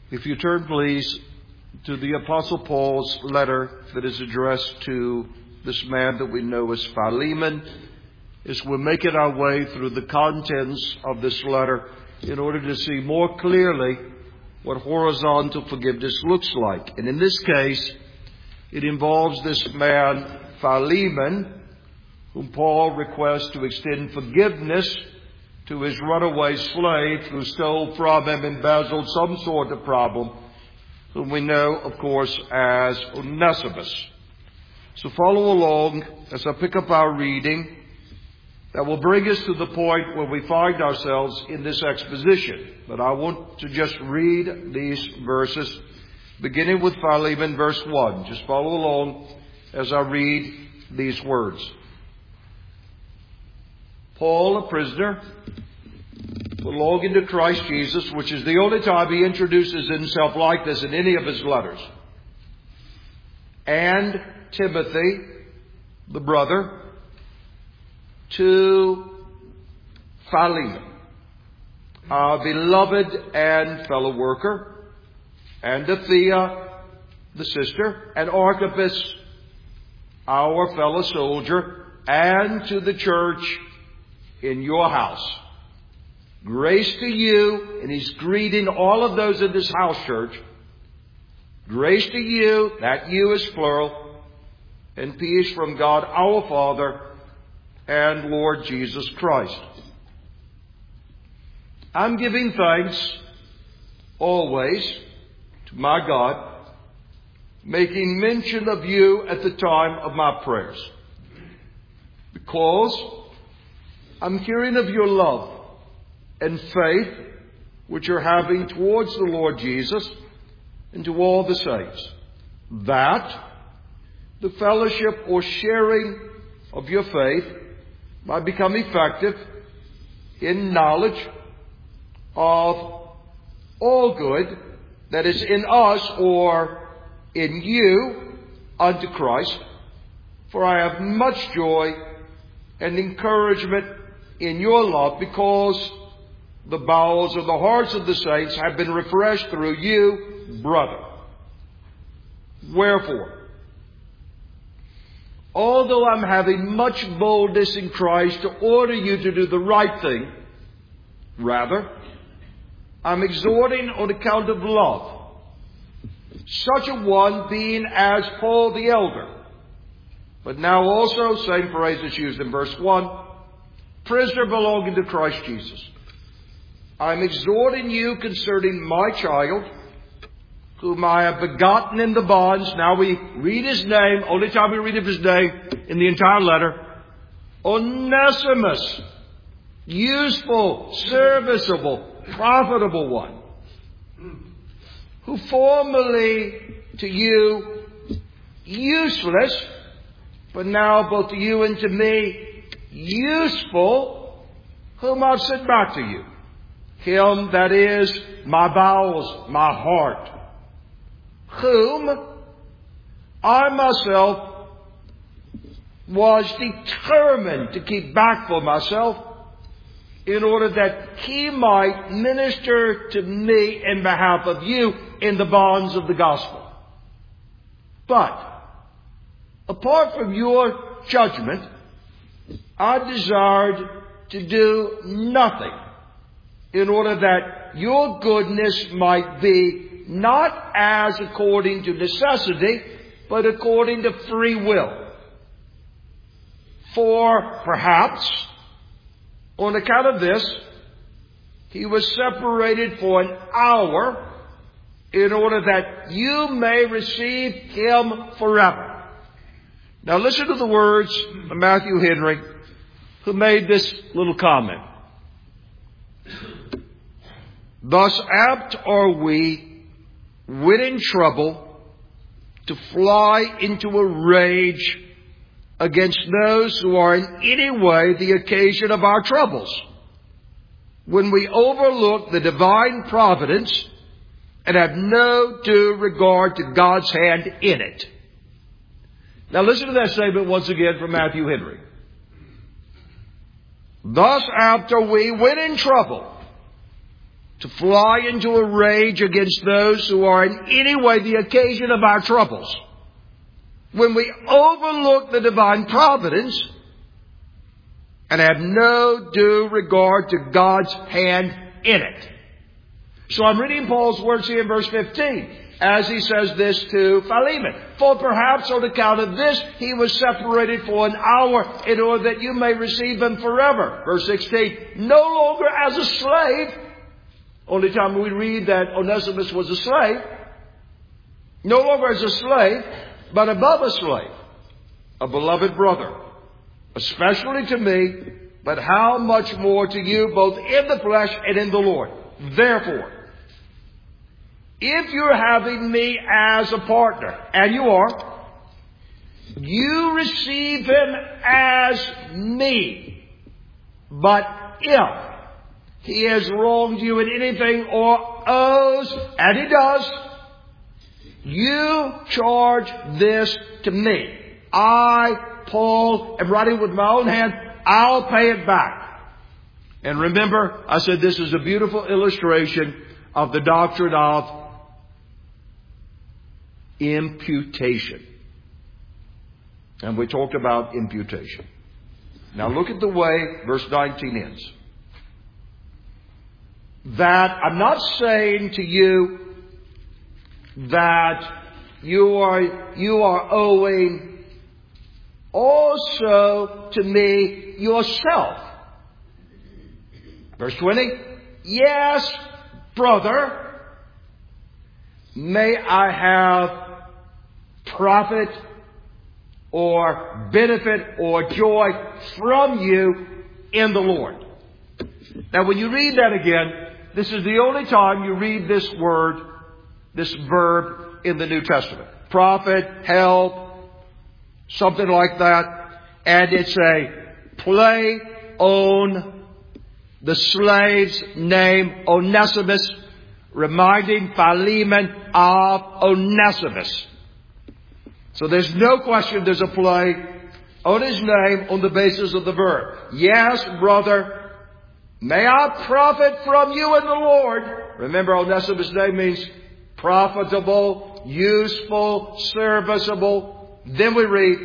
If you turn, please, to the Apostle Paul's letter that is addressed to this man that we know as Philemon, as we're making our way through the contents of this letter in order to see more clearly what horizontal forgiveness looks like. And in this case, it involves this man, Philemon, whom Paul requests to extend forgiveness to his runaway slave who stole from him, embezzled some sort of problem, whom we know, of course, as Onesimus. So follow along as I pick up our reading that will bring us to the point where we find ourselves in this exposition. But I want to just read these verses, beginning with Philemon, verse 1. Just follow along as I read these words. Paul, a prisoner, belonging to Christ Jesus, which is the only time he introduces himself like this in any of his letters, and Timothy, the brother, to Philemon, our beloved and fellow worker, and Apphia, the sister, and Archippus, our fellow soldier, and to the church in your house. Grace to you, and he's greeting all of those in this house church. Grace to you, that you is plural, and peace from God our Father and Lord Jesus Christ. I'm giving thanks always to my God, making mention of you at the time of my prayers, because I'm hearing of your love and faith which you're having towards the Lord Jesus and to all the saints, that the fellowship or sharing of your faith might become effective in knowledge of all good that is in us or in you unto Christ. For I have much joy and encouragement in your love, because the bowels of the hearts of the saints have been refreshed through you, brother. Wherefore, although I'm having much boldness in Christ to order you to do the right thing, rather, I'm exhorting on account of love, such a one being as Paul the elder. But now also, same phrase is used in verse 1, prisoner belonging to Christ Jesus. I'm exhorting you concerning my child, whom I have begotten in the bonds. Now we read his name, only time we read of his name in the entire letter. Onesimus, useful, serviceable, profitable one, who formerly to you useless, but now both to you and to me useful, whom I've sent back to you. Him that is my bowels, my heart, whom I myself was determined to keep back for myself, in order that he might minister to me in behalf of you in the bonds of the gospel. But apart from your judgment, I desired to do nothing in order that your goodness might be not as according to necessity, but according to free will. For perhaps, on account of this, he was separated for an hour in order that you may receive him forever. Now listen to the words of Matthew Henry, who made this little comment. Thus apt are we, when in trouble, to fly into a rage against those who are in any way the occasion of our troubles, when we overlook the divine providence and have no due regard to God's hand in it. Now listen to that statement once again from Matthew Henry. Thus apt are we, when in trouble, to fly into a rage against those who are in any way the occasion of our troubles, when we overlook the divine providence and have no due regard to God's hand in it. So I'm reading Paul's words here in verse 15 as he says this to Philemon. For perhaps on account of this he was separated for an hour in order that you may receive him forever. Verse 16, no longer as a slave. Only time we read that Onesimus was a slave. No longer as a slave, but above a slave, a beloved brother, especially to me, but how much more to you, both in the flesh and in the Lord. Therefore, if you're having me as a partner, and you are, you receive him as me. But if he has wronged you in anything or owes, and he does, you charge this to me. I, Paul, am writing with my own hand. I'll pay it back. And remember, I said this is a beautiful illustration of the doctrine of imputation. And we talked about imputation. Now look at the way verse 19 ends. That I'm not saying to you that you are owing also to me yourself. Verse 20. Yes, brother, may I have profit or benefit or joy from you in the Lord. Now when you read that again, this is the only time you read this word, this verb in the New Testament. Profit, help, something like that. And it's a play on the slave's name, Onesimus, reminding Philemon of Onesimus. So there's no question there's a play on his name on the basis of the verb. Yes, brother, may I profit from you in the Lord. Remember, Onesimus' name means profitable, useful, serviceable. Then we read,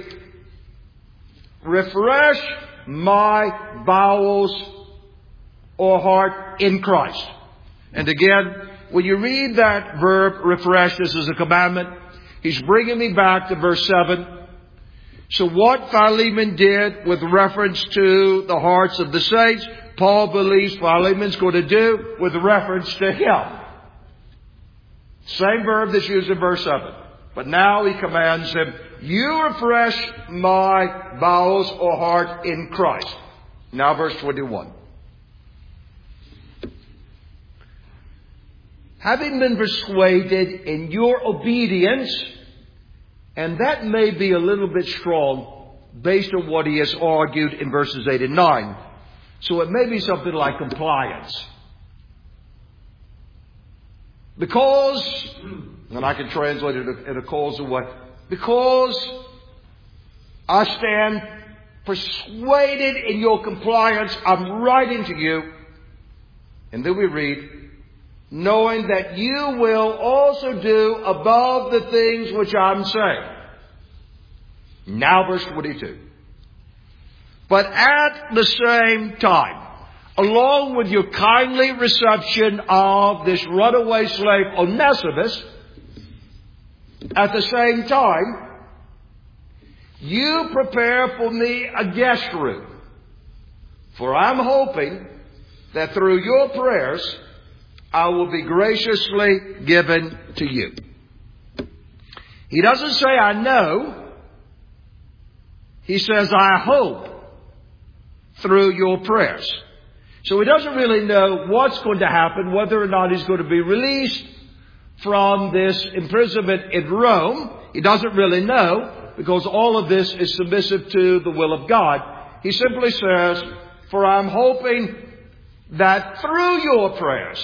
refresh my bowels or heart in Christ. And again, when you read that verb, refresh, this is a commandment. He's bringing me back to verse 7. So what Philemon did with reference to the hearts of the saints, Paul believes Philemon's going to do with reference to him. Same verb that's used in verse 7. But now he commands him, you refresh my bowels or heart in Christ. Now verse 21. Having been persuaded in your obedience, and that may be a little bit strong based on what he has argued in verses 8 and 9. So it may be something like compliance. Because, and I can translate it in a causal way, because I stand persuaded in your compliance, I'm writing to you. And then we read, knowing that you will also do above the things which I'm saying. Now verse 22. But at the same time, along with your kindly reception of this runaway slave Onesimus, at the same time, you prepare for me a guest room. For I'm hoping that through your prayers, I will be graciously given to you. He doesn't say I know. He says I hope through your prayers. So he doesn't really know what's going to happen, whether or not he's going to be released from this imprisonment in Rome. He doesn't really know, because all of this is submissive to the will of God. He simply says, for I'm hoping that through your prayers,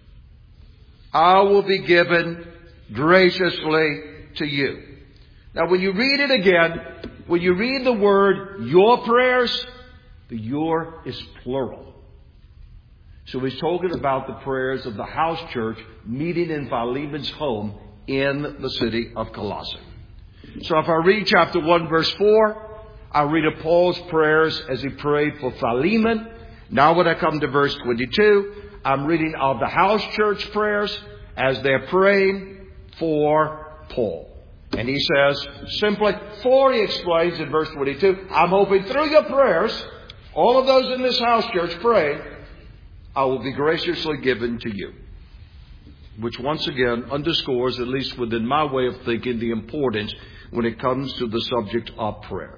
I will be given graciously to you. Now when you read it again, when you read the word your prayers, the your is plural. So he's talking about the prayers of the house church meeting in Philemon's home in the city of Colossae. So if I read chapter 1, verse 4, I read of Paul's prayers as he prayed for Philemon. Now when I come to verse 22, I'm reading of the house church prayers as they're praying for Paul. And he says simply, for he explains in verse 22, I'm hoping through your prayers, all of those in this house church praying, I will be graciously given to you. Which once again underscores, at least within my way of thinking, the importance when it comes to the subject of prayer.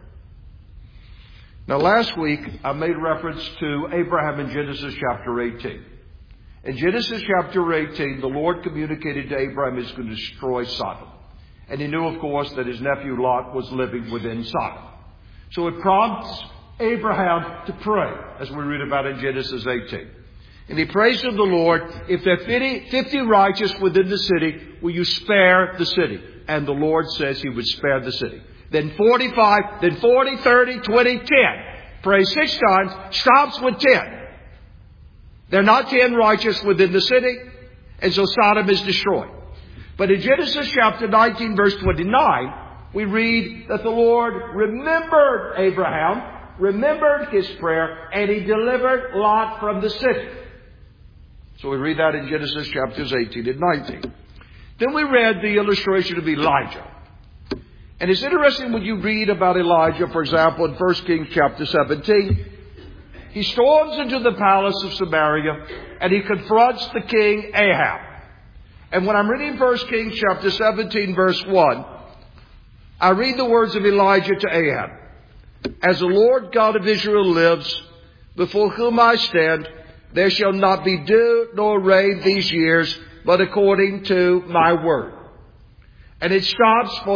Now last week I made reference to Abraham in Genesis chapter 18. In Genesis chapter 18, the Lord communicated to Abraham He's going to destroy Sodom. And he knew, of course, that his nephew Lot was living within Sodom. So it prompts Abraham to pray, as we read about in Genesis 18. And he prays to the Lord, if there are 50 righteous within the city, will you spare the city? And the Lord says he would spare the city. Then 45, then 40, 30, 20, 10. Prays 6 times, stops with 10. There are not 10 righteous within the city, and so Sodom is destroyed. But in Genesis chapter 19, verse 29, we read that the Lord remembered Abraham, remembered his prayer, and he delivered Lot from the city. So we read that in Genesis chapters 18 and 19. Then we read the illustration of Elijah. And it's interesting when you read about Elijah, for example, in 1 Kings chapter 17. He storms into the palace of Samaria and he confronts the king Ahab. And when I'm reading 1 Kings chapter 17 verse 1, I read the words of Elijah to Ahab. As the Lord God of Israel lives, before whom I stand, there shall not be dew nor rain these years, but according to my word. And it stops for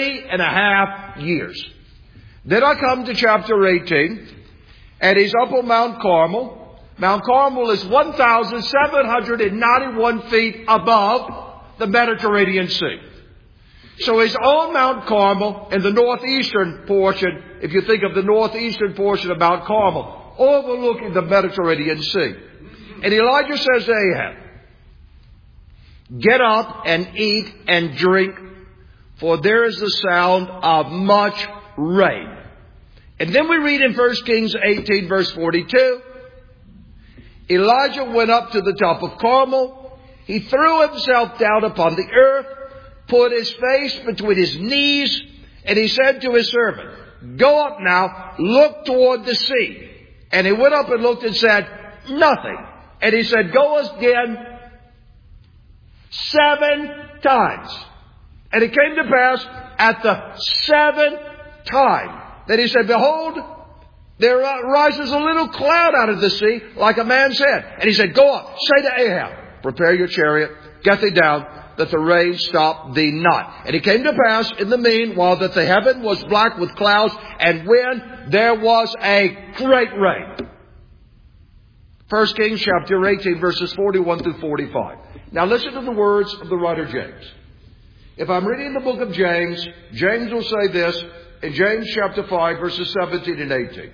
3.5 years. Then I come to chapter 18, and he's up on Mount Carmel. Mount Carmel is 1,791 feet above the Mediterranean Sea. So he's on Mount Carmel in the northeastern portion, if you think of the northeastern portion of Mount Carmel, overlooking the Mediterranean Sea. And Elijah says to Ahab, get up and eat and drink, for there is the sound of much rain. And then we read in 1 Kings 18 verse 42, Elijah went up to the top of Carmel. He threw himself down upon the earth, put his face between his knees, and he said to his servant, go up now, look toward the sea. And he went up and looked and said, nothing. And he said, go again 7 times. And it came to pass at the 7th time that he said, behold, there rises a little cloud out of the sea like a man's head. And he said, go up, say to Ahab, prepare your chariot, get thee down, that the rain stop thee not. And it came to pass in the meanwhile that the heaven was black with clouds, and when there was a great rain. 1 Kings chapter 18 verses 41 through 45. Now listen to the words of the writer James. If I'm reading the book of James, James will say this in James chapter 5 verses 17 and 18.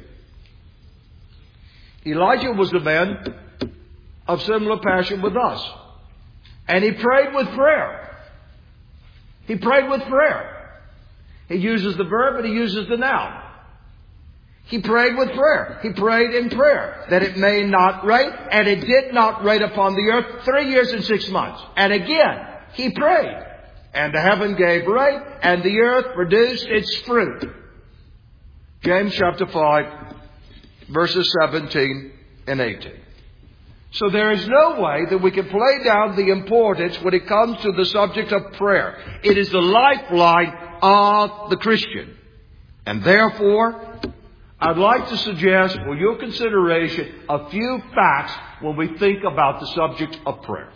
Elijah was a man of similar passion with us. And he prayed with prayer. He prayed with prayer. He uses the verb and he uses the noun. He prayed with prayer. He prayed in prayer that it may not rain. And it did not rain upon the earth 3 years and 6 months. And again, he prayed. And the heaven gave rain, and the earth produced its fruit. James chapter 5, verses 17 and 18. So there is no way that we can play down the importance when it comes to the subject of prayer. It is the lifeline of the Christian. And therefore, I'd like to suggest for your consideration a few facts when we think about the subject of prayer.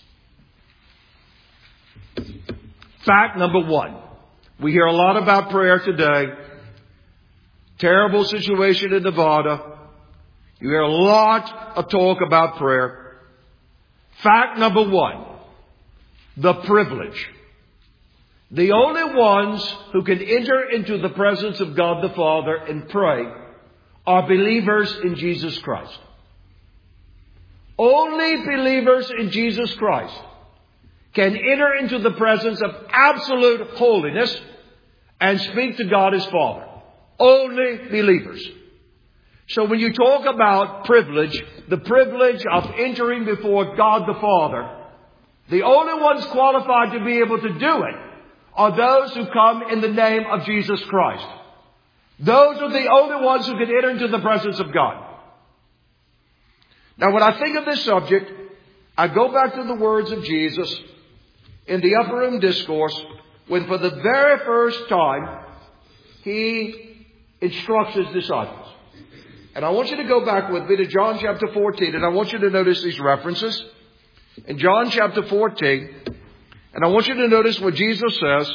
Fact number 1. We hear a lot about prayer today. Terrible situation in Nevada. You hear a lot of talk about prayer. Fact number 1. The privilege. The only ones who can enter into the presence of God the Father and pray are believers in Jesus Christ. Only believers in Jesus Christ can enter into the presence of absolute holiness and speak to God as Father. Only believers. So when you talk about privilege, the privilege of entering before God the Father, the only ones qualified to be able to do it are those who come in the name of Jesus Christ. Those are the only ones who can enter into the presence of God. Now, when I think of this subject, I go back to the words of Jesus in the Upper Room Discourse, when for the very first time, He instructs His disciples. And I want you to go back with me to John chapter 14, and I want you to notice these references. In John chapter 14, and I want you to notice what Jesus says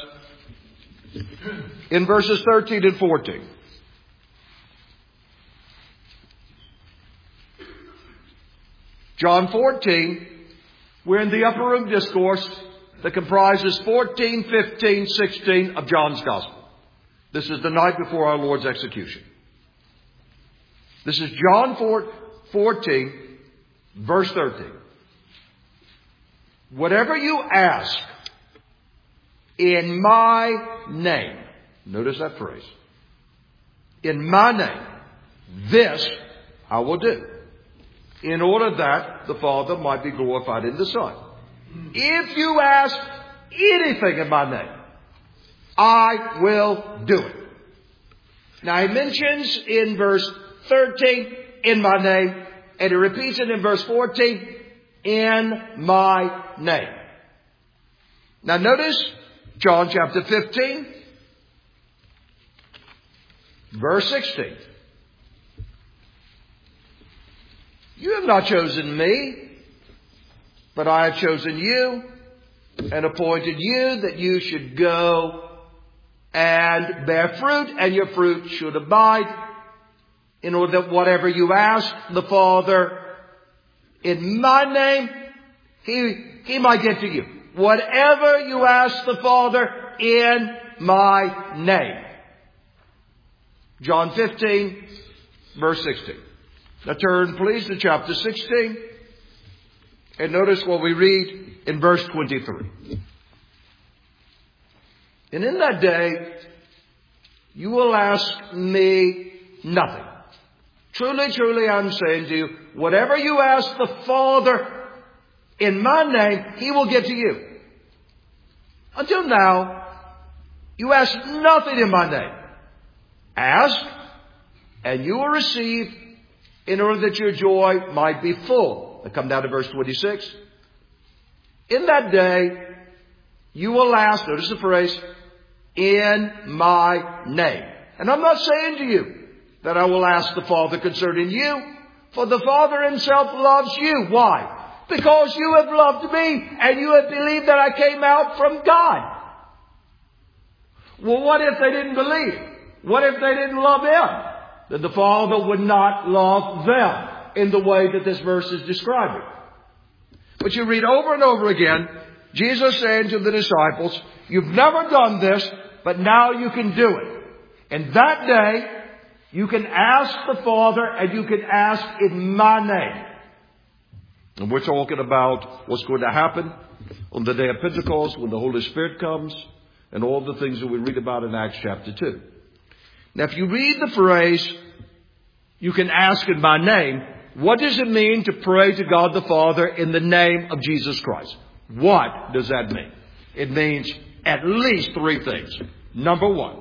in verses 13 and 14. John 14, we're in the Upper Room Discourse that comprises 14, 15, 16 of John's Gospel. This is the night before our Lord's execution. This is John 14, verse 13. Whatever you ask in my name, notice that phrase, in my name, this I will do, in order that the Father might be glorified in the Son. If you ask anything in my name, I will do it. Now he mentions in verse 13, in my name, and he repeats it in verse 14, in my name. Now notice John chapter 15, verse 16. You have not chosen me, but I have chosen you and appointed you that you should go and bear fruit, and your fruit should abide, in order that whatever you ask the Father in my name, He might get to you. Whatever you ask the Father in my name. John 15, verse 16. Now turn please to chapter 16 and notice what we read in verse 23. And in that day, you will ask me nothing. Truly, truly, I'm saying to you, whatever you ask the Father in my name, He will give to you. Until now, you ask nothing in my name. Ask, and you will receive, in order that your joy might be full. I come down to verse 26. In that day, you will ask, notice the phrase, in my name. And I'm not saying to you that I will ask the Father concerning you, for the Father Himself loves you. Why? Because you have loved me, and you have believed that I came out from God. Well, what if they didn't believe? What if they didn't love Him? Then the Father would not love them in the way that this verse is describing. But you read over and over again, Jesus saying to the disciples, you've never done this, but now you can do it. And that day, you can ask the Father, and you can ask in my name. And we're talking about what's going to happen on the day of Pentecost when the Holy Spirit comes and all the things that we read about in Acts chapter 2. Now, if you read the phrase, you can ask in my name, what does it mean to pray to God the Father in the name of Jesus Christ? What does that mean? It means at least three things. Number one,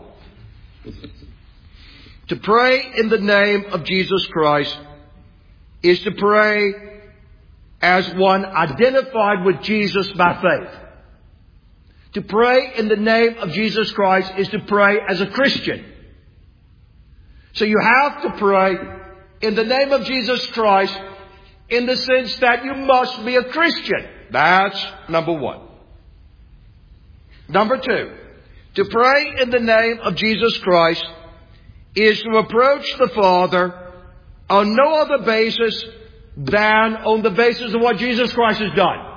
to pray in the name of Jesus Christ is to pray as one identified with Jesus by faith. To pray in the name of Jesus Christ is to pray as a Christian. So you have to pray in the name of Jesus Christ in the sense that you must be a Christian. That's number one. Number two, to pray in the name of Jesus Christ is to approach the Father on no other basis than on the basis of what Jesus Christ has done.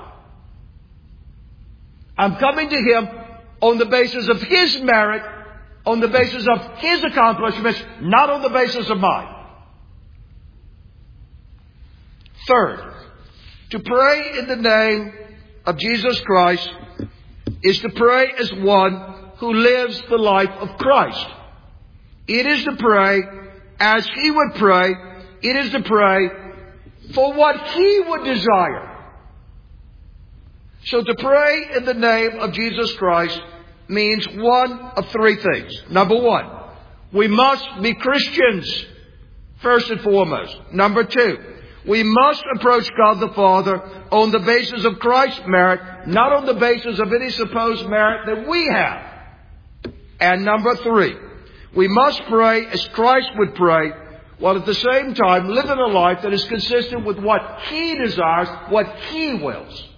I'm coming to Him on the basis of His merit, on the basis of His accomplishments, not on the basis of mine. Third, To pray in the name of Jesus Christ is to pray as one who lives the life of Christ. It is to pray as He would pray. It is to pray for what He would desire. So to pray in the name of Jesus Christ means one of three things. Number one, we must be Christians, first and foremost. Number two, we must approach God the Father on the basis of Christ's merit, not on the basis of any supposed merit that we have. And number three, we must pray as Christ would pray, while at the same time living a life that is consistent with what He desires, what He wills.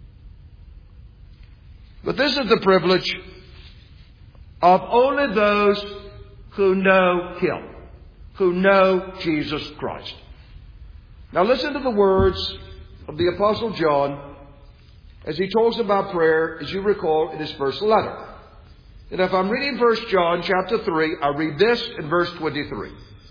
But this is the privilege of only those who know Him, who know Jesus Christ. Now listen to the words of the Apostle John as he talks about prayer, as you recall, in his first letter. And if I'm reading 1 John chapter 3, I read this in verse 23.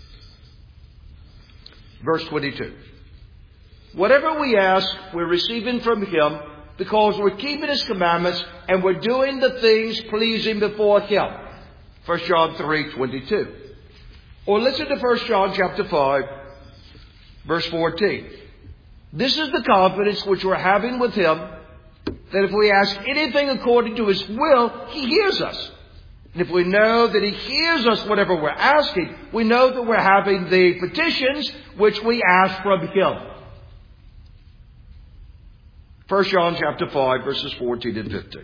Verse 22. Whatever we ask, we're receiving from Him because we're keeping His commandments and we're doing the things pleasing before Him. 1 John 3:22. Or listen to 1 John chapter 5, verse 14. This is the confidence which we're having with Him, that if we ask anything according to His will, He hears us. And if we know that He hears us whatever we're asking, we know that we're having the petitions which we ask from Him. 1 John chapter 5, verses 14 and 15.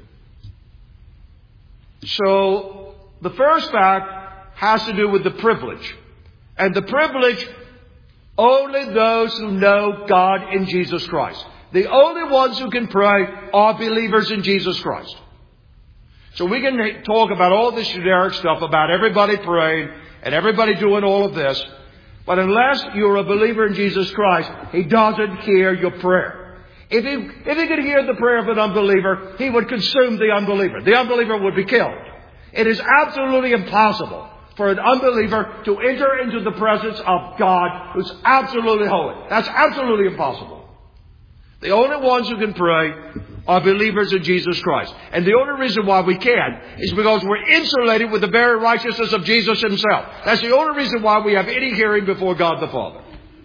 So, the first fact has to do with the privilege. And the privilege, only those who know God in Jesus Christ. The only ones who can pray are believers in Jesus Christ. So we can talk about all this generic stuff about everybody praying and everybody doing all of this. But unless you're a believer in Jesus Christ, He doesn't hear your prayer. If he could hear the prayer of an unbeliever, He would consume the unbeliever. The unbeliever would be killed. It is absolutely impossible for an unbeliever to enter into the presence of God who's absolutely holy. That's absolutely impossible. The only ones who can pray are believers in Jesus Christ. And the only reason why we can is because we're insulated with the very righteousness of Jesus Himself. That's the only reason why we have any hearing before God the Father.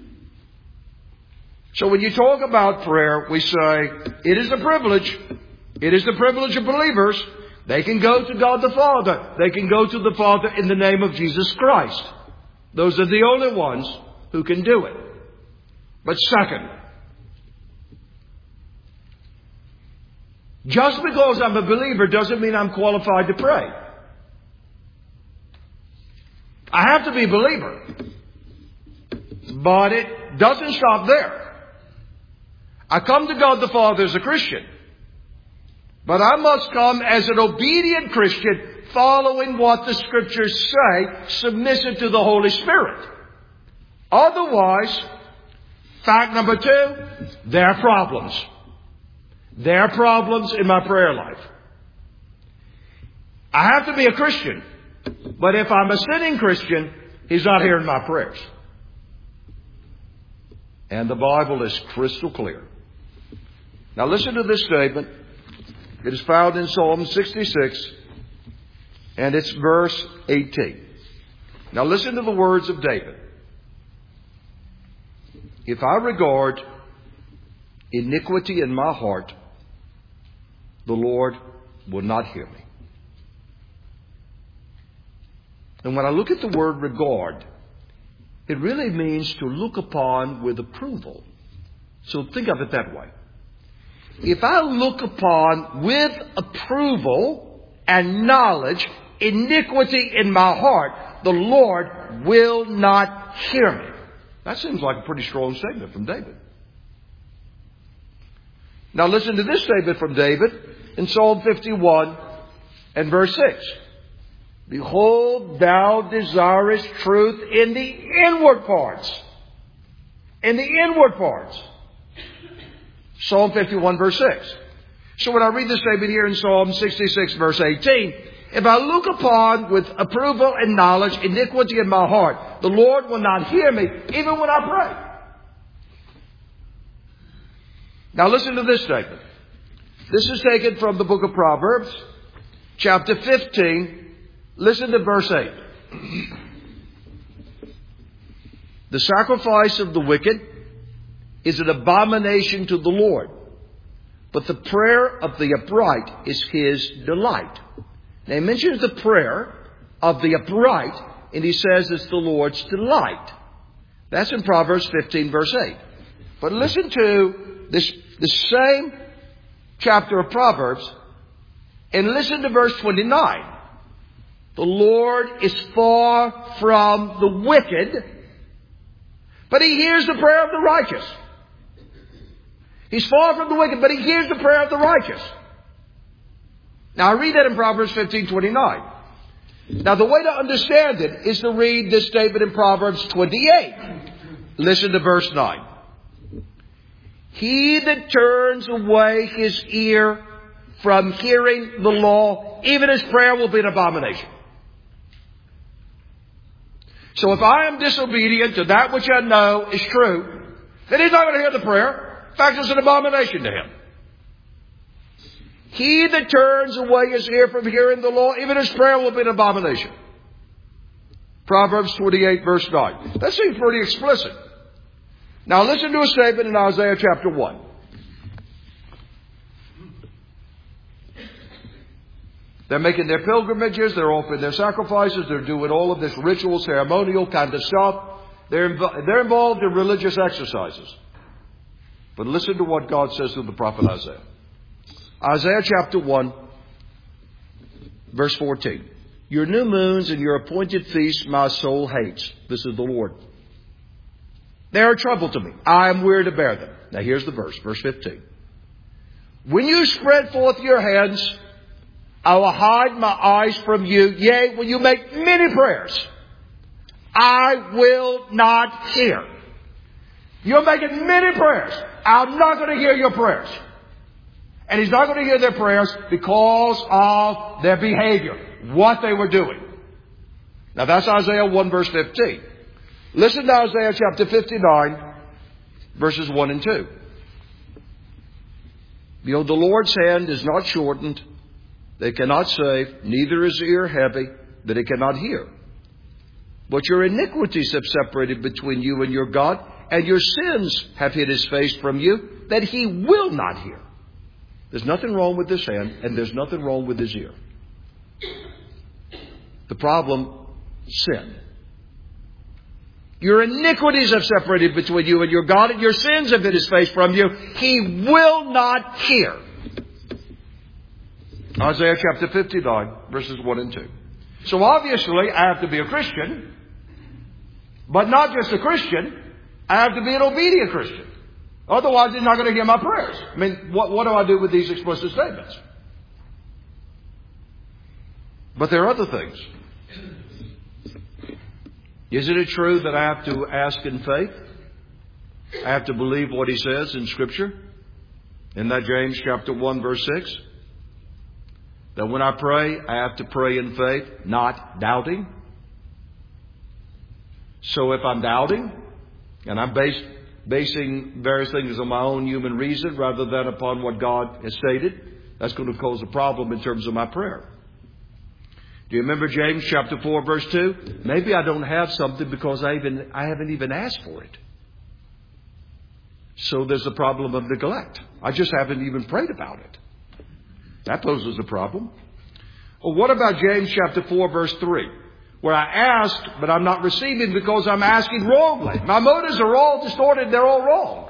So when you talk about prayer, we say, it is a privilege. It is the privilege of believers. They can go to God the Father. They can go to the Father in the name of Jesus Christ. Those are the only ones who can do it. But second, just because I'm a believer doesn't mean I'm qualified to pray. I have to be a believer. But it doesn't stop there. I come to God the Father as a Christian. But I must come as an obedient Christian, following what the Scriptures say, submissive to the Holy Spirit. Otherwise, fact number two, there are problems. There are problems in my prayer life. I have to be a Christian. But if I'm a sinning Christian, He's not hearing my prayers. And the Bible is crystal clear. Now listen to this statement. It is found in Psalm 66, and it's verse 18. Now listen to the words of David. If I regard iniquity in my heart, the Lord will not hear me. And when I look at the word regard, it really means to look upon with approval. So think of it that way. If I look upon with approval and knowledge iniquity in my heart, the Lord will not hear me. That seems like a pretty strong statement from David. Now listen to this statement from David in Psalm 51 and verse 6. Behold, thou desirest truth in the inward parts. In the inward parts. Psalm 51 verse 6. So when I read this statement here in Psalm 66 verse 18, if I look upon with approval and knowledge iniquity in my heart, the Lord will not hear me even when I pray. Now listen to this statement. This is taken from the book of Proverbs, chapter 15. Listen to verse 8. The sacrifice of the wicked is an abomination to the Lord, but the prayer of the upright is His delight. Now he mentions the prayer of the upright, and he says it's the Lord's delight. That's in Proverbs 15, verse 8. But listen to the same chapter of Proverbs, and listen to verse 29. The Lord is far from the wicked, but He hears the prayer of the righteous. He's far from the wicked, but He hears the prayer of the righteous. Now I read that in Proverbs 15:29. Now the way to understand it is to read this statement in Proverbs 28. Listen to verse 9. He that turns away his ear from hearing the law, even his prayer will be an abomination. So if I am disobedient to that which I know is true, then he's not going to hear the prayer. In fact, it's an abomination to him. He that turns away his ear from hearing the law, even his prayer will be an abomination. Proverbs 28, verse 9. That seems pretty explicit. Now listen to a statement in Isaiah chapter 1. They're making their pilgrimages, they're offering their sacrifices, they're doing all of this ritual, ceremonial kind of stuff. They're involved in religious exercises. But listen to what God says to the prophet Isaiah. Isaiah chapter 1, verse 14. Your new moons and your appointed feasts my soul hates. This is the Lord. They are trouble to me. I am weary to bear them. Now here's the verse, verse 15. When you spread forth your hands, I will hide my eyes from you. Yea, when you make many prayers, I will not hear. You're making many prayers. I'm not going to hear your prayers. And He's not going to hear their prayers because of their behavior, what they were doing. Now that's Isaiah 1 verse 15. Listen to Isaiah chapter 59 verses 1 and 2. Behold, the Lord's hand is not shortened, they cannot save, neither is his ear heavy, that it cannot hear. But your iniquities have separated between you and your God, and your sins have hid His face from you, that He will not hear. There's nothing wrong with His hand, and there's nothing wrong with His ear. The problem, sin. Your iniquities have separated between you and your God, and your sins have hid His face from you. He will not hear. Isaiah chapter 59, verses 1 and 2. So obviously, I have to be a Christian, but not just a Christian, I have to be an obedient Christian. Otherwise, He's not going to hear my prayers. I mean, what do I do with these explicit statements? But there are other things. Isn't it true that I have to ask in faith? I have to believe what He says in Scripture. In that James chapter 1 verse 6. That when I pray, I have to pray in faith, not doubting. So if I'm doubting, and I'm basing various things on my own human reason rather than upon what God has stated, that's going to cause a problem in terms of my prayer. Do you remember James chapter 4 verse 2? Maybe I don't have something because I haven't even asked for it. So there's a problem of neglect. I just haven't even prayed about it. That poses a problem. Well, what about James chapter 4 verse 3? Where I asked, but I'm not receiving because I'm asking wrongly. My motives are all distorted. They're all wrong.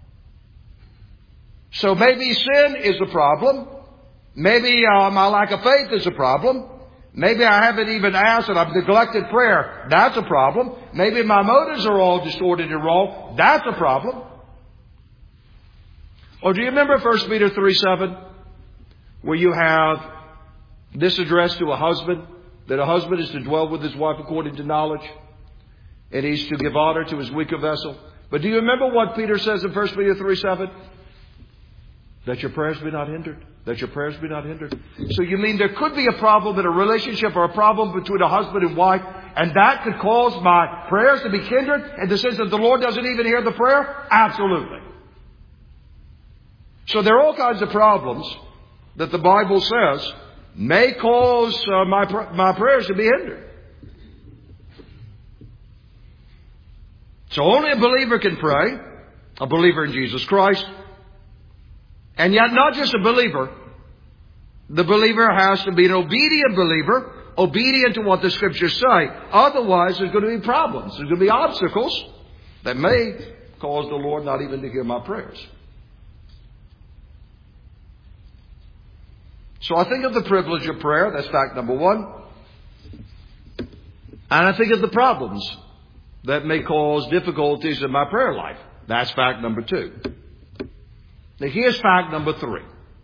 So maybe sin is a problem. Maybe my lack of faith is a problem. Maybe I haven't even asked and I've neglected prayer. That's a problem. Maybe my motives are all distorted and wrong. That's a problem. Or do you remember 1 Peter 3:7? Where you have this address to a husband, that a husband is to dwell with his wife according to knowledge, and he's to give honor to his weaker vessel. But do you remember what Peter says in 1 Peter 3:7? That your prayers be not hindered. That your prayers be not hindered. So you mean there could be a problem in a relationship or a problem between a husband and wife, and that could cause my prayers to be hindered in the sense that the Lord doesn't even hear the prayer? Absolutely. So there are all kinds of problems that the Bible says may cause my prayers to be hindered. So only a believer can pray, a believer in Jesus Christ. And yet not just a believer. The believer has to be an obedient believer, obedient to what the Scriptures say. Otherwise, there's going to be problems. There's going to be obstacles that may cause the Lord not even to hear my prayers. So I think of the privilege of prayer. That's fact number one. And I think of the problems that may cause difficulties in my prayer life. That's fact number two. Now here's fact number three.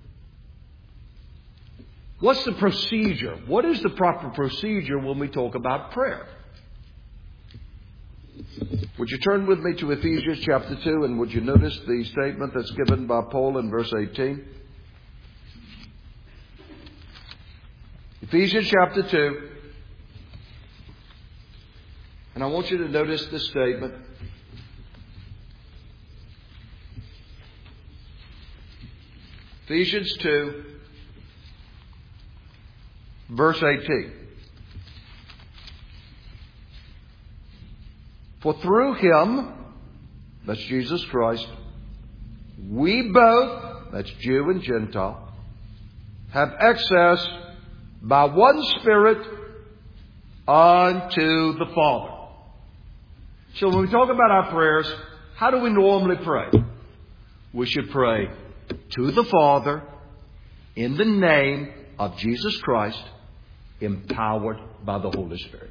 What's the procedure? What is the proper procedure when we talk about prayer? Would you turn with me to Ephesians chapter 2, and would you notice the statement that's given by Paul in verse 18? Ephesians chapter 2. And I want you to notice this statement. Ephesians 2, verse 18. For through Him, that's Jesus Christ, we both, that's Jew and Gentile, have access by one Spirit unto the Father. So when we talk about our prayers, how do we normally pray? We should pray to the Father in the name of Jesus Christ, empowered by the Holy Spirit.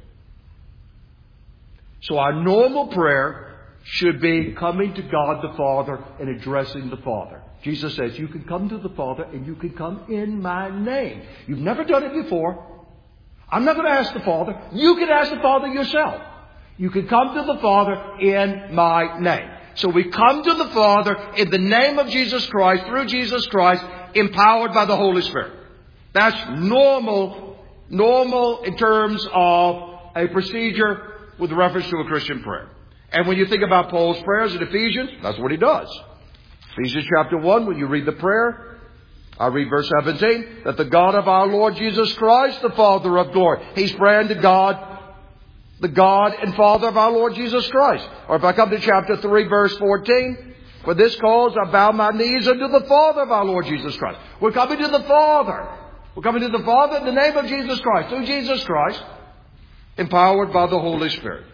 So our normal prayer should be coming to God the Father and addressing the Father. Jesus says, you can come to the Father and you can come in my name. You've never done it before. I'm not going to ask the Father. You can ask the Father yourself. You can come to the Father in my name. So we come to the Father in the name of Jesus Christ, through Jesus Christ, empowered by the Holy Spirit. That's normal in terms of a procedure with reference to a Christian prayer. And when you think about Paul's prayers in Ephesians, that's what he does. Ephesians chapter 1, when you read the prayer, I read verse 17, that the God of our Lord Jesus Christ, the Father of glory. He's praying to God, the God and Father of our Lord Jesus Christ. Or if I come to chapter 3, verse 14, for this cause I bow my knees unto the Father of our Lord Jesus Christ. We're coming to the Father. We're coming to the Father in the name of Jesus Christ, through Jesus Christ, empowered by the Holy Spirit.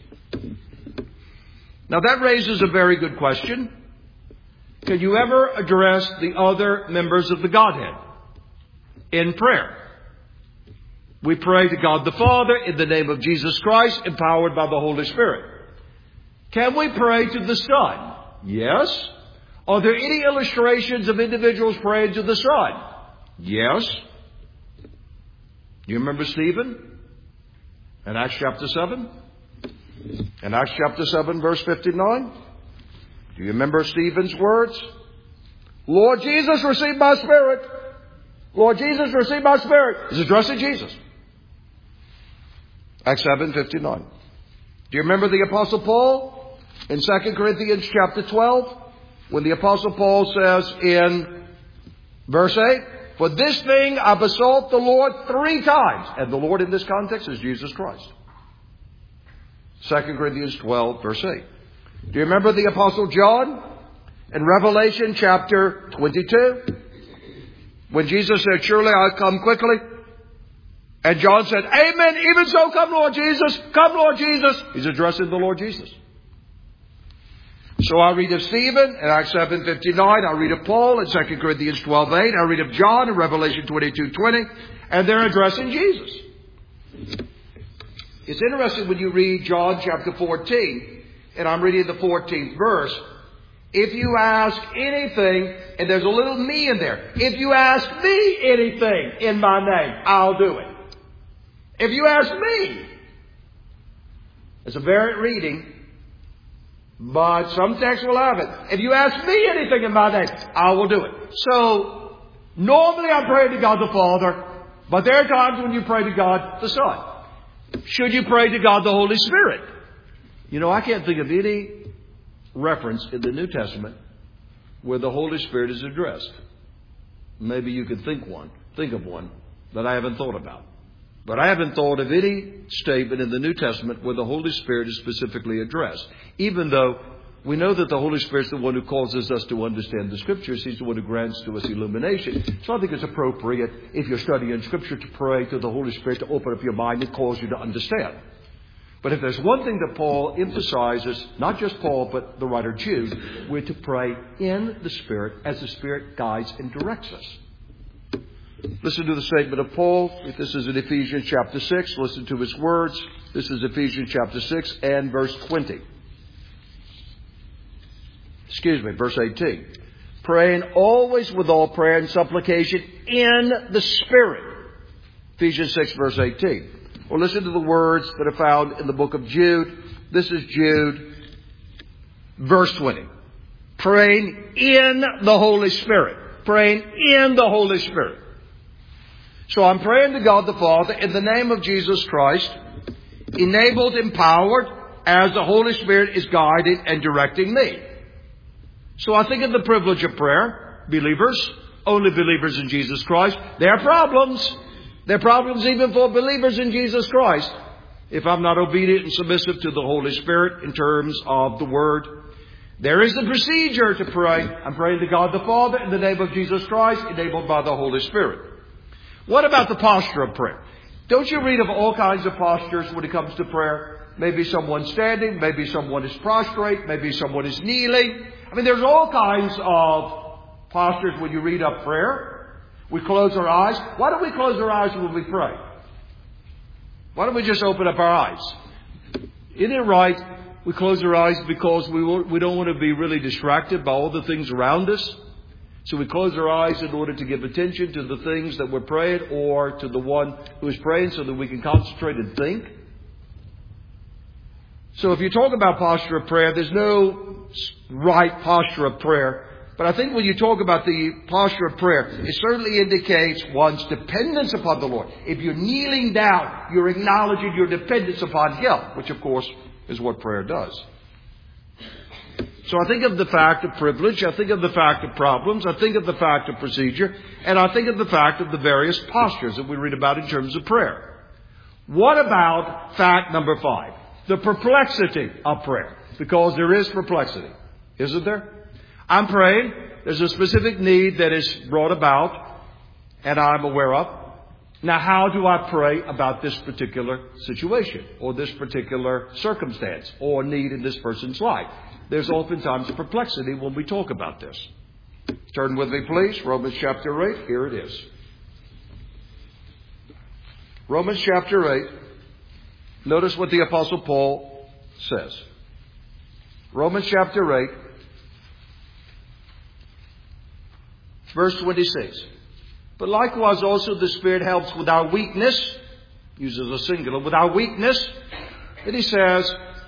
Now that raises a very good question. Can you ever address the other members of the Godhead in prayer? We pray to God the Father in the name of Jesus Christ, empowered by the Holy Spirit. Can we pray to the Son? Yes. Are there any illustrations of individuals praying to the Son? Yes. Do you remember Stephen in Acts chapter 7? In Acts chapter 7, verse 59? Do you remember Stephen's words? Lord Jesus, receive my spirit. Lord Jesus, receive my spirit. He's addressing Jesus. Acts 7:59. Do you remember the Apostle Paul in 2 Corinthians chapter 12? When the Apostle Paul says in verse 8, for this thing I besought the Lord 3 times. And the Lord in this context is Jesus Christ. 2 Corinthians 12, verse 8. Do you remember the Apostle John in Revelation chapter 22? When Jesus said, surely I'll come quickly. And John said, amen, even so, come Lord Jesus, come Lord Jesus. He's addressing the Lord Jesus. So I read of Stephen in Acts 7:59. I read of Paul in 2 Corinthians 12:8. I read of John in Revelation 22:20. And they're addressing Jesus. It's interesting when you read John chapter 14, and I'm reading the 14th verse. If you ask anything, and there's a little me in there. If you ask me anything in my name, I'll do it. If you ask me. It's a variant reading, but some texts will have it. If you ask me anything in my name, I will do it. So, normally I'm praying to God the Father, but there are times when you pray to God the Son. Should you pray to God the Holy Spirit? You know, I can't think of any reference in the New Testament where the Holy Spirit is addressed? Maybe you could think of one that I haven't thought about. But I haven't thought of any statement in the New Testament where the Holy Spirit is specifically addressed. Even though we know that the Holy Spirit is the one who causes us to understand the Scriptures. He's the one who grants to us illumination. So I think it's appropriate, if you're studying Scripture, to pray to the Holy Spirit to open up your mind and cause you to understand. But if there's one thing that Paul emphasizes, not just Paul, but the writer Jude, we're to pray in the Spirit as the Spirit guides and directs us. Listen to the statement of Paul. This is in Ephesians chapter 6. Listen to his words. This is Ephesians chapter 6 and verse 20. Verse 18. Praying always with all prayer and supplication in the Spirit. Ephesians 6 verse 18. Or listen to the words that are found in the book of Jude. This is Jude, verse 20. Praying in the Holy Spirit. Praying in the Holy Spirit. So I'm praying to God the Father in the name of Jesus Christ, enabled, empowered, as the Holy Spirit is guiding and directing me. So I think of the privilege of prayer. Believers, only believers in Jesus Christ. There are problems. There are problems even for believers in Jesus Christ, if I'm not obedient and submissive to the Holy Spirit in terms of the Word. There is a procedure to pray. I'm praying to God the Father in the name of Jesus Christ, enabled by the Holy Spirit. What about the posture of prayer? Don't you read of all kinds of postures when it comes to prayer? Maybe someone standing, maybe someone is prostrate, maybe someone is kneeling. I mean, there's all kinds of postures when you read up prayer. We close our eyes. Why don't we close our eyes when we pray? Why don't we just open up our eyes? Isn't it right? We close our eyes because we don't want to be really distracted by all the things around us. So we close our eyes in order to give attention to the things that we're praying or to the one who is praying so that we can concentrate and think. So if you talk about posture of prayer, there's no right posture of prayer. But I think when you talk about the posture of prayer, it certainly indicates one's dependence upon the Lord. If you're kneeling down, you're acknowledging your dependence upon Him, which of course is what prayer does. So I think of the fact of privilege, I think of the fact of problems, I think of the fact of procedure, and I think of the fact of the various postures that we read about in terms of prayer. What about fact number 5? The perplexity of prayer. Because there is perplexity, isn't there? I'm praying. There's a specific need that is brought about, and I'm aware of. Now, how do I pray about this particular situation, or this particular circumstance, or need in this person's life? There's oftentimes perplexity when we talk about this. Turn with me, please. Romans chapter 8. Here it is. Romans chapter 8. Notice what the Apostle Paul says. Romans chapter 8. Verse 26. But likewise also the Spirit helps with our weakness. Uses a singular. With our weakness. And he says,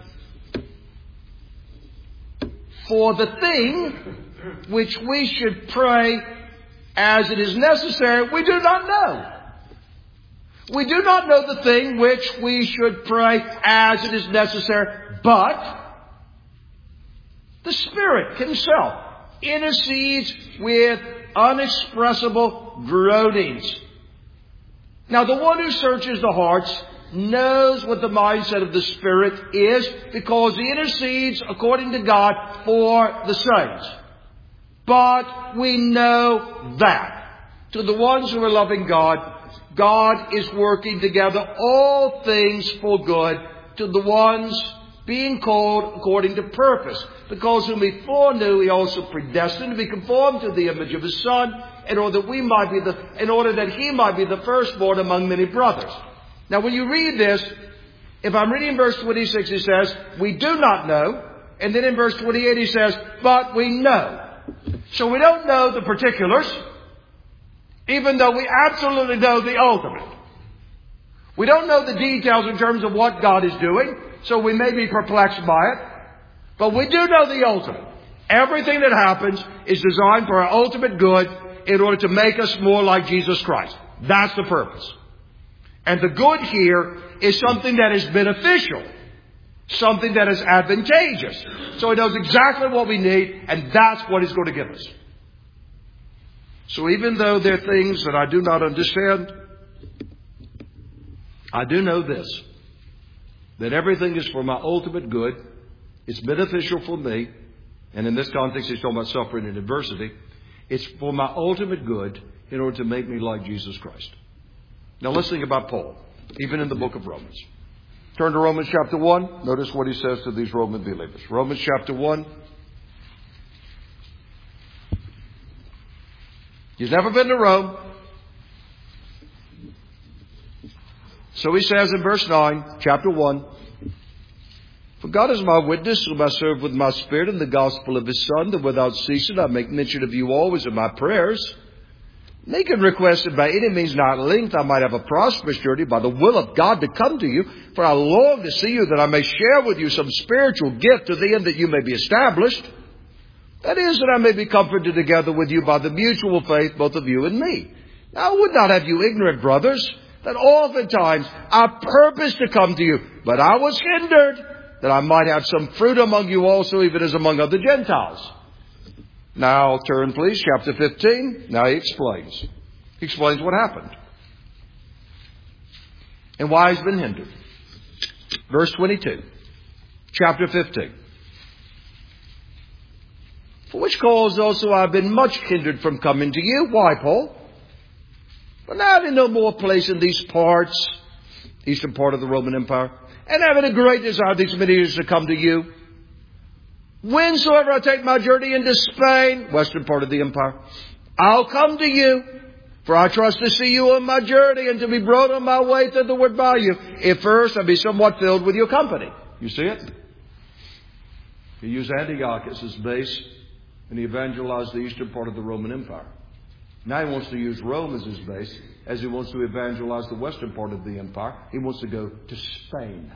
for the thing which we should pray as it is necessary, we do not know. We do not know the thing which we should pray as it is necessary, but the Spirit Himself intercedes with unexpressible groanings. Now, the one who searches the hearts knows what the mindset of the Spirit is, because He intercedes according to God for the saints. But we know that to the ones who are loving God, God is working together all things for good to the ones being called according to purpose. Because whom He foreknew, He also predestined to be conformed to the image of His Son, in order that He might be the firstborn among many brothers. Now, when you read this, if I'm reading verse 26, He says, we do not know. And then in verse 28, He says, but we know. So we don't know the particulars, even though we absolutely know the ultimate. We don't know the details in terms of what God is doing, so we may be perplexed by it. But we do know the ultimate. Everything that happens is designed for our ultimate good in order to make us more like Jesus Christ. That's the purpose. And the good here is something that is beneficial. Something that is advantageous. So He knows exactly what we need, and that's what He's going to give us. So even though there are things that I do not understand, I do know this, that everything is for my ultimate good. It's beneficial for me. And in this context, He's talking about suffering and adversity. It's for my ultimate good in order to make me like Jesus Christ. Now let's think about Paul, even in the book of Romans. Turn to Romans chapter 1. Notice what he says to these Roman believers. Romans chapter 1. He's never been to Rome. So he says in verse 9, chapter 1, "For God is my witness, whom I serve with my spirit in the gospel of His Son, that without ceasing I make mention of you always in my prayers, making request that by any means not at length I might have a prosperous journey by the will of God to come to you. For I long to see you, that I may share with you some spiritual gift, to the end that you may be established. That is, that I may be comforted together with you by the mutual faith, both of you and me. Now I would not have you ignorant, brothers, that oftentimes I purposed to come to you, but I was hindered, that I might have some fruit among you also, even as among other Gentiles." Now turn please, chapter 15. Now he explains. He explains what happened. And why he's been hindered. Verse 22. Chapter 15. "For which cause also I have been much hindered from coming to you." Why, Paul? "But now having no more place in these parts," eastern part of the Roman Empire, "and having a great desire these many years to come to you, whensoever I take my journey into Spain," western part of the empire, "I'll come to you. For I trust to see you on my journey, and to be brought on my way thitherward by you, if first I be somewhat filled with your company." You see it? He used Antioch as his base, and he evangelized the eastern part of the Roman Empire. Now he wants to use Rome as his base, as he wants to evangelize the western part of the empire. He wants to go to Spain.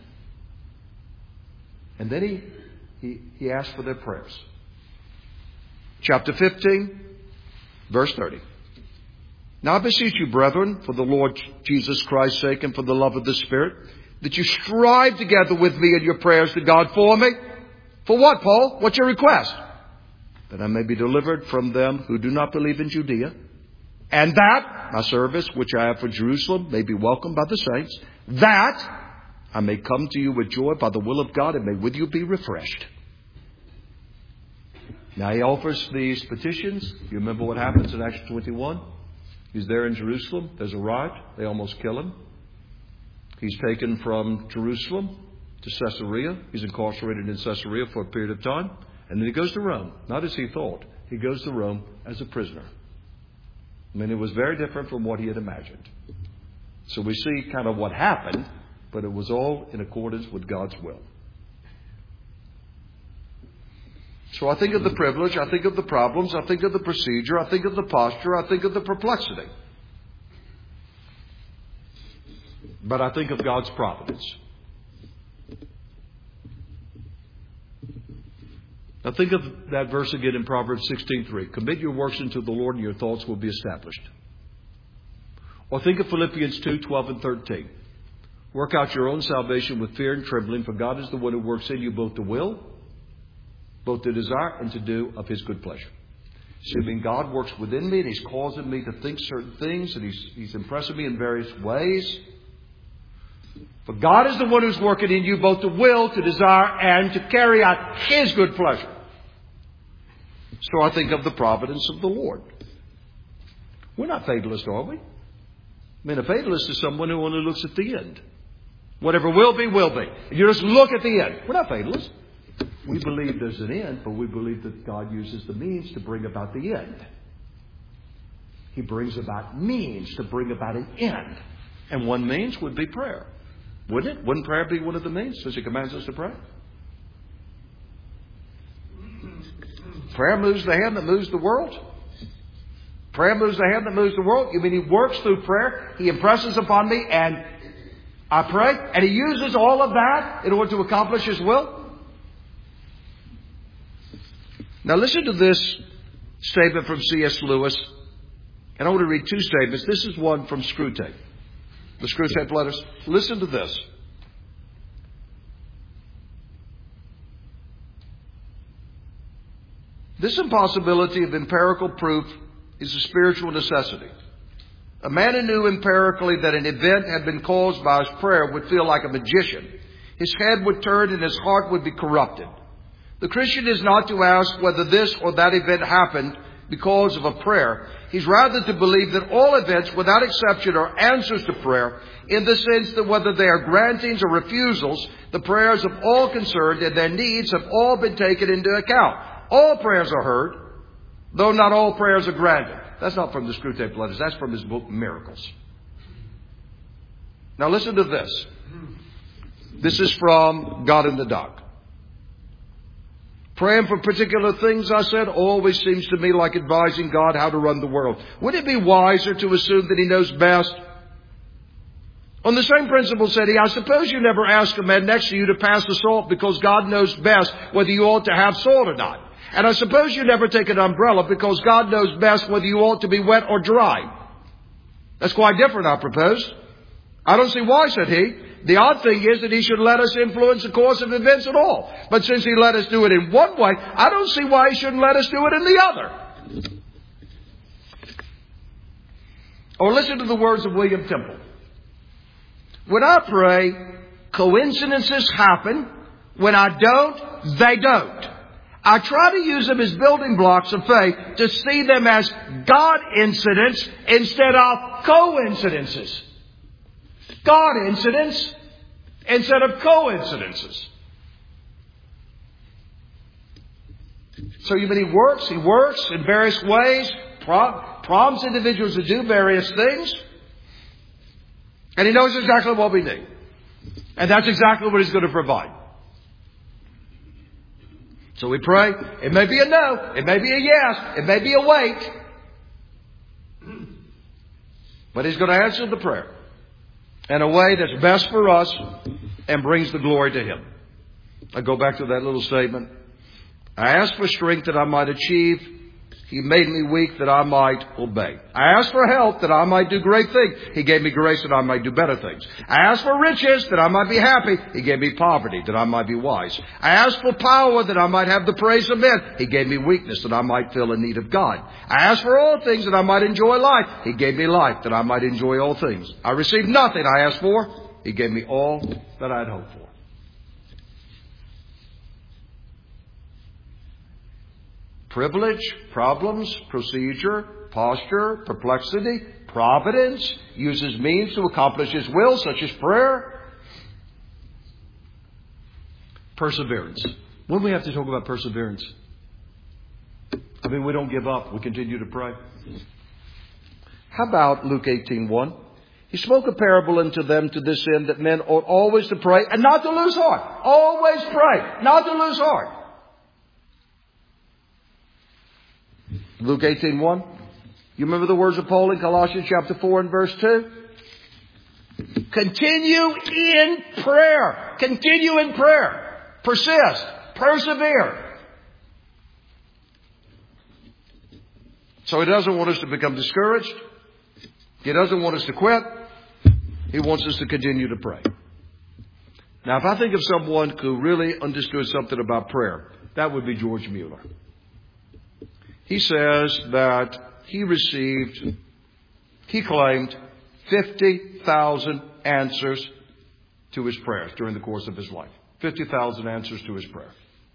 And then he asked for their prayers. Chapter 15, verse 30. "Now I beseech you, brethren, for the Lord Jesus Christ's sake and for the love of the Spirit, that you strive together with me in your prayers to God for me." For what, Paul? What's your request? "That I may be delivered from them who do not believe in Judea, and that my service, which I have for Jerusalem, may be welcomed by the saints, that I may come to you with joy by the will of God, and may with you be refreshed." Now he offers these petitions. You remember what happens in Acts 21? He's there in Jerusalem. There's a riot. They almost kill him. He's taken from Jerusalem to Caesarea. He's incarcerated in Caesarea for a period of time. And then he goes to Rome. Not as he thought. He goes to Rome as a prisoner. I mean, it was very different from what he had imagined. So we see kind of what happened, but it was all in accordance with God's will. So I think of the privilege, I think of the problems, I think of the procedure, I think of the posture, I think of the perplexity. But I think of God's providence. Now think of that verse again in Proverbs 16:3. "Commit your works unto the Lord, and your thoughts will be established." Or think of Philippians 2:12 and 13. "Work out your own salvation with fear and trembling, for God is the one who works in you both to will, both to desire, and to do of His good pleasure." So I mean, God works within me, and He's causing me to think certain things, and He's impressing me in various ways. But God is the one who's working in you both to will, to desire, and to carry out His good pleasure. So I think of the providence of the Lord. We're not fatalists, are we? I mean, a fatalist is someone who only looks at the end. Whatever will be, will be. You just look at the end. We're not fatalists. We believe there's an end, but we believe that God uses the means to bring about the end. He brings about means to bring about an end. And one means would be prayer. Wouldn't it? Wouldn't prayer be one of the means, since He commands us to pray? Prayer moves the hand that moves the world. Prayer moves the hand that moves the world. You mean He works through prayer? He impresses upon me and I pray. And He uses all of that in order to accomplish His will. Now listen to this statement from C.S. Lewis. And I want to read two statements. This is one from Screwtape. The Screwtape Letters. Listen to this. This impossibility of empirical proof is a spiritual necessity. A man who knew empirically that an event had been caused by his prayer would feel like a magician. His head would turn and his heart would be corrupted. The Christian is not to ask whether this or that event happened because of a prayer. He's rather to believe that all events, without exception, are answers to prayer, in the sense that whether they are grantings or refusals, the prayers of all concerned and their needs have all been taken into account. All prayers are heard, though not all prayers are granted. That's not from the Screwtape Letters. That's from his book, Miracles. Now listen to this. This is from God in the Dark. Praying for particular things, I said, always seems to me like advising God how to run the world. Would it be wiser to assume that He knows best? On the same principle, said he, I suppose you never ask a man next to you to pass the salt because God knows best whether you ought to have salt or not. And I suppose you never take an umbrella because God knows best whether you ought to be wet or dry. That's quite different, I propose. I don't see why, said he. The odd thing is that He should let us influence the course of events at all. But since He let us do it in one way, I don't see why He shouldn't let us do it in the other. Or listen to the words of William Temple. When I pray, coincidences happen. When I don't, they don't. I try to use them as building blocks of faith to see them as God incidents instead of coincidences. God incidents instead of coincidences. So you mean He works in various ways, prompts individuals to do various things, and He knows exactly what we need. And that's exactly what He's going to provide. So we pray. It may be a no. It may be a yes. It may be a wait. But He's going to answer the prayer in a way that's best for us and brings the glory to Him. I go back to that little statement. I asked for strength that I might achieve. He made me weak that I might obey. I asked for help that I might do great things. He gave me grace that I might do better things. I asked for riches that I might be happy. He gave me poverty that I might be wise. I asked for power that I might have the praise of men. He gave me weakness that I might feel in need of God. I asked for all things that I might enjoy life. He gave me life that I might enjoy all things. I received nothing I asked for. He gave me all that I had hoped for. Privilege, problems, procedure, posture, perplexity, providence, uses means to accomplish His will, such as prayer. Perseverance. When do we have to talk about perseverance? I mean, we don't give up. We continue to pray. How about Luke 18:1? He spoke a parable unto them to this end that men ought always to pray and not to lose heart. Always pray, not to lose heart. Luke 18:1. You remember the words of Paul in Colossians chapter 4 and verse 2? Continue in prayer. Continue in prayer. Persist. Persevere. So He doesn't want us to become discouraged. He doesn't want us to quit. He wants us to continue to pray. Now, if I think of someone who really understood something about prayer, that would be George Mueller. He says that he claimed 50,000 answers to his prayers during the course of his life. 50,000 answers to his prayer.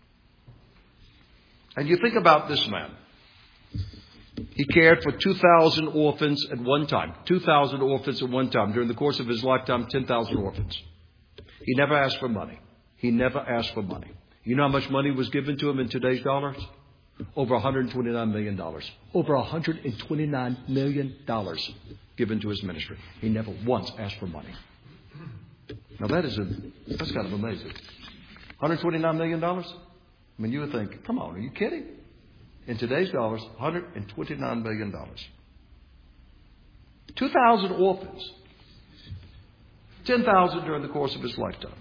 And you think about this man. He cared for 2,000 orphans at one time. 2,000 orphans at one time. During the course of his lifetime, 10,000 orphans. He never asked for money. He never asked for money. You know how much money was given to him in today's dollars? Over $129 million. Over $129 million given to his ministry. He never once asked for money. Now that's kind of amazing. $129 million? I mean, you would think, come on, are you kidding? In today's dollars, $129 million. 2,000 orphans. 10,000 during the course of his lifetime.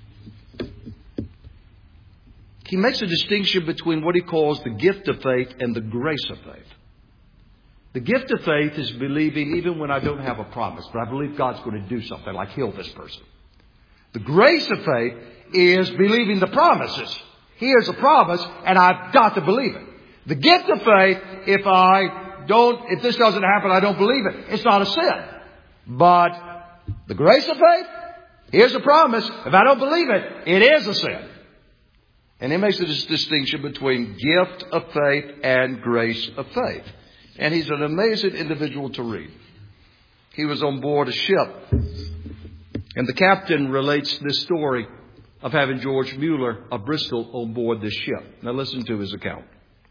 He makes a distinction between what he calls the gift of faith and the grace of faith. The gift of faith is believing even when I don't have a promise, but I believe God's going to do something like heal this person. The grace of faith is believing the promises. Here's a promise, and I've got to believe it. The gift of faith, if this doesn't happen, I don't believe it. It's not a sin. But the grace of faith, here's a promise. If I don't believe it, it is a sin. And he makes this distinction between gift of faith and grace of faith. And he's an amazing individual to read. He was on board a ship. And the captain relates this story of having George Mueller of Bristol on board this ship. Now listen to his account.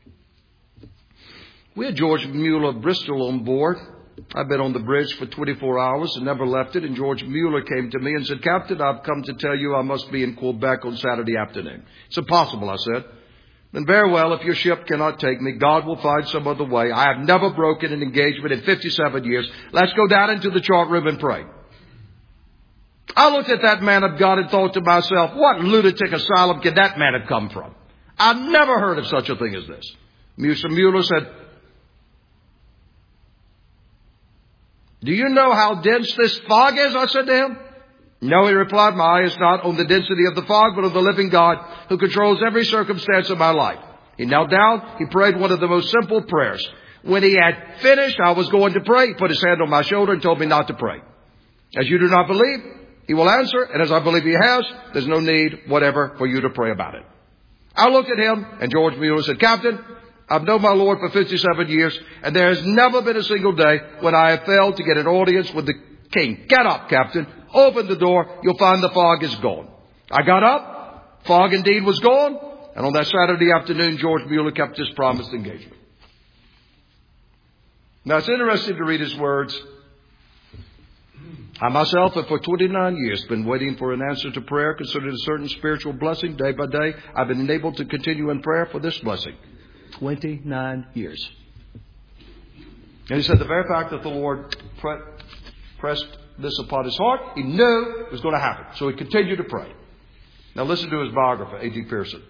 We had George Mueller of Bristol on board. I've been on the bridge for 24 hours and never left it. And George Mueller came to me and said, Captain, I've come to tell you I must be in Quebec on Saturday afternoon. It's impossible, I said. Then very well, if your ship cannot take me, God will find some other way. I have never broken an engagement in 57 years. Let's go down into the chart room and pray. I looked at that man of God and thought to myself, what lunatic asylum can that man have come from? I've never heard of such a thing as this. Mr. Mueller said, do you know how dense this fog is? I said to him. No, he replied, my eye is not on the density of the fog, but on the living God who controls every circumstance of my life. He knelt down. He prayed one of the most simple prayers. When he had finished, I was going to pray. He put his hand on my shoulder and told me not to pray. As you do not believe, he will answer. And as I believe he has, there's no need whatever for you to pray about it. I looked at him and George Mueller said, Captain, I've known my Lord for 57 years, and there has never been a single day when I have failed to get an audience with the king. Get up, Captain. Open the door. You'll find the fog is gone. I got up. Fog indeed was gone. And on that Saturday afternoon, George Mueller kept his promised engagement. Now, it's interesting to read his words. I myself have for 29 years been waiting for an answer to prayer concerning a certain spiritual blessing. Day by day, I've been enabled to continue in prayer for this blessing. 29 years. And he said the very fact that the Lord pressed this upon his heart, he knew it was going to happen. So he continued to pray. Now listen to his biographer, A.T. Pearson.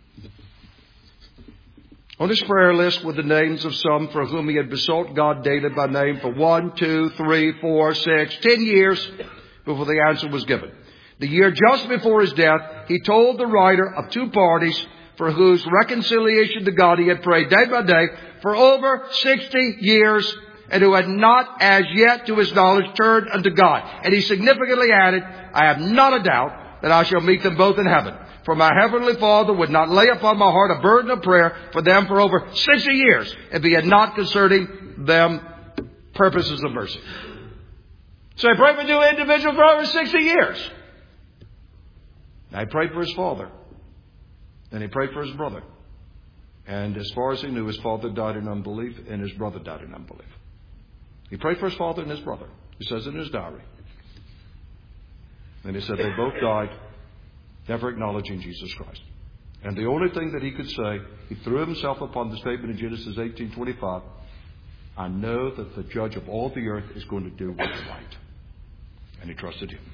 On his prayer list were the names of some for whom he had besought God daily by name for 1, 2, 3, 4, 6, 10 years before the answer was given. The year just before his death, he told the writer of 2 parties for whose reconciliation to God he had prayed day by day for over 60 years, and who had not as yet to his knowledge turned unto God. And he significantly added, I have not a doubt that I shall meet them both in heaven. For my heavenly Father would not lay upon my heart a burden of prayer for them for over 60 years if he had not concerning them purposes of mercy. So he prayed for two individuals for over 60 years. Now he prayed for his father. Then he prayed for his brother. And as far as he knew, his father died in unbelief and his brother died in unbelief. He prayed for his father and his brother. He says in his diary. And he said they both died never acknowledging Jesus Christ. And the only thing that he could say, he threw himself upon the statement in Genesis 18:25. I know that the judge of all the earth is going to do what's right. And he trusted him.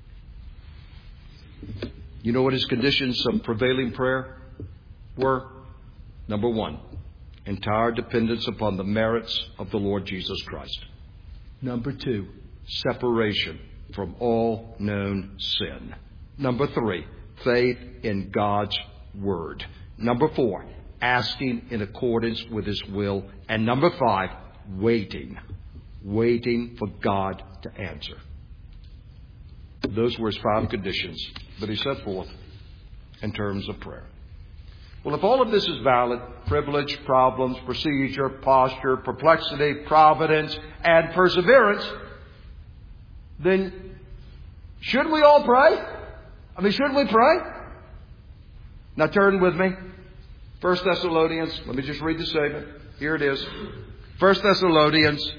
You know what his conditions of prevailing prayer were? Number 1, entire dependence upon the merits of the Lord Jesus Christ. Number 2, separation from all known sin. Number 3, faith in God's Word. Number 4, asking in accordance with His will. And number 5, waiting for God to answer. Those were his 5 conditions that he set forth in terms of prayer. Well, if all of this is valid, privilege, problems, procedure, posture, perplexity, providence, and perseverance, then should we all pray? Should we pray? Now turn with me. 1 Thessalonians. Let me just read the statement. Here it is. 1 Thessalonians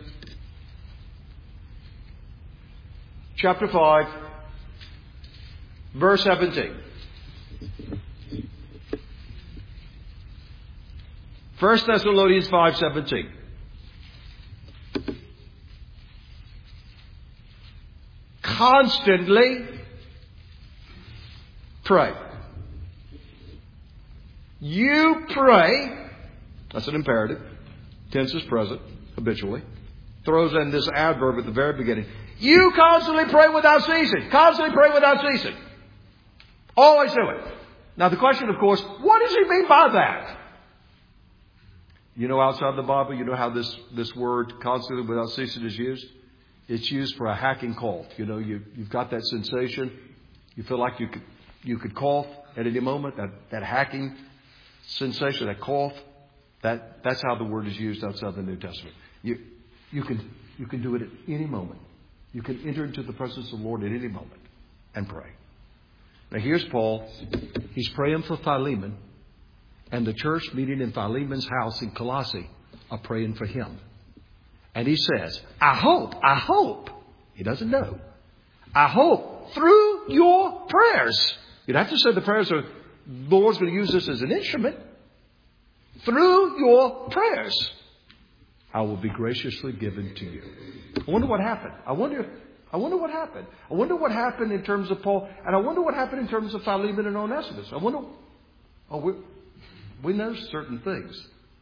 chapter 5, verse 17. 1 Thessalonians 5:17. Constantly pray. You pray. That's an imperative. Tense is present, habitually. Throws in this adverb at the very beginning. You constantly pray without ceasing. Constantly pray without ceasing. Always do it. Now the question, of course, what does he mean by that? You know, outside the Bible, you know how this word constantly without ceasing is used? It's used for a hacking cough. You know, you've got that sensation. You feel like you could cough at any moment. That hacking sensation, that cough, that's how the word is used outside the New Testament. You can do it at any moment. You can enter into the presence of the Lord at any moment and pray. Now here's Paul. He's praying for Philemon, and the church meeting in Philemon's house in Colossae are praying for him. And he says, I hope, he doesn't know, I hope through your prayers. You'd have to say the prayers are, the Lord's going to use this as an instrument. Through your prayers, I will be graciously given to you. I wonder what happened. I wonder what happened. I wonder what happened in terms of Paul, and I wonder what happened in terms of Philemon and Onesimus. I wonder, we know certain things.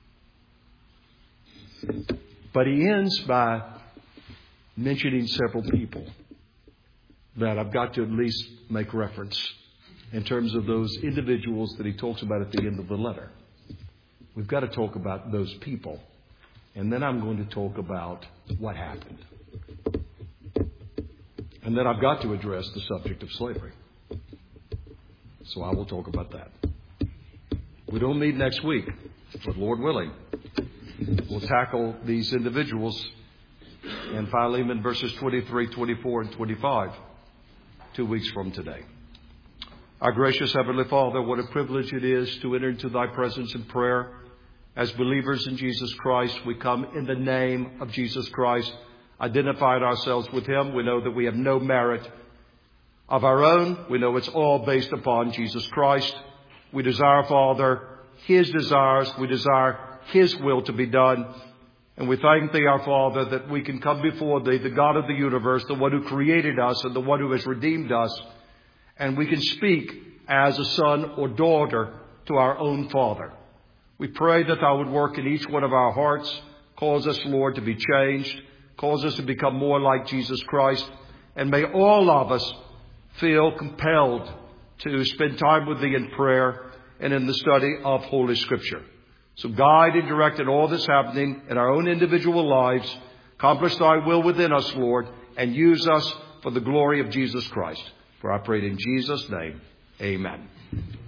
But he ends by mentioning several people that I've got to at least make reference in terms of those individuals that he talks about at the end of the letter. We've got to talk about those people. And then I'm going to talk about what happened. And then I've got to address the subject of slavery. So I will talk about that. We don't meet next week, but Lord willing, we'll tackle these individuals in Philemon verses 23, 24, and 25 2 weeks from today. Our gracious Heavenly Father, what a privilege it is to enter into Thy presence in prayer. As believers in Jesus Christ, we come in the name of Jesus Christ, identified ourselves with Him. We know that we have no merit of our own. We know it's all based upon Jesus Christ. We desire, Father, His desires. We desire His will to be done. And we thank Thee, our Father, that we can come before Thee, the God of the universe, the one who created us and the one who has redeemed us. And we can speak as a son or daughter to our own Father. We pray that Thou would work in each one of our hearts. Cause us, Lord, to be changed. Cause us to become more like Jesus Christ. And may all of us feel compelled to spend time with Thee in prayer and in the study of Holy Scripture. So guide and direct in all that's happening in our own individual lives. Accomplish Thy will within us, Lord, and use us for the glory of Jesus Christ. For I pray it in Jesus' name. Amen.